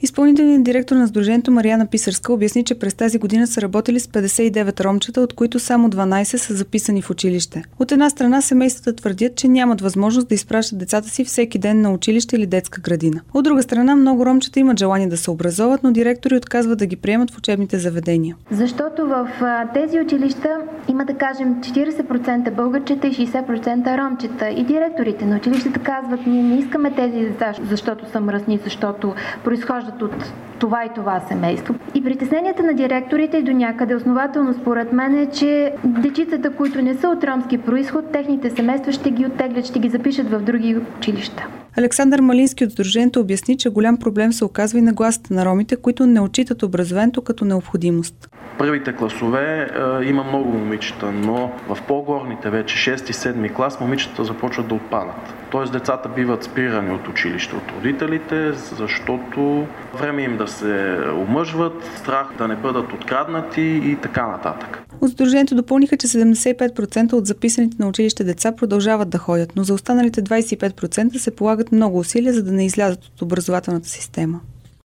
Изпълнителният директор на Сдружението Мариана Писарска обясни, че през тази година са работили с 59 ромчета, от които само 12 са записани в училище. От една страна семействата твърдят, че нямат възможност да изпращат децата си всеки ден на училище или детска градина. От друга страна, много ромчета имат желание да се образоват, но директори отказват да ги приемат в учебните заведения. Защото в тези училища има, да кажем, 40% българчета и 60% ромчета. И директорите на училищата казват: ние не искаме тези деца, защото са мръсни, защото произхождат от това и това семейство. И притесненията на директорите и до някъде основателно според мен е, че дечицата, които не са от ромски произход, техните семейства ще ги оттеглят, ще ги запишат в други училища. Александър Малински от Сдружението обясни, че голям проблем се оказва и нагласата на ромите, които не отчитат образованието като необходимост. Първите класове има много момичета, но в по-горните вече 6-7 клас момичета започват да отпадат. Тоест децата биват спирани от училище от родителите, защото време им да се омъжват, страх да не бъдат откраднати и така нататък. От Сдружението допълниха, че 75% от записаните на училище деца продължават да ходят, но за останалите 25% се полагат много усилия, за да не излязат от образователната система.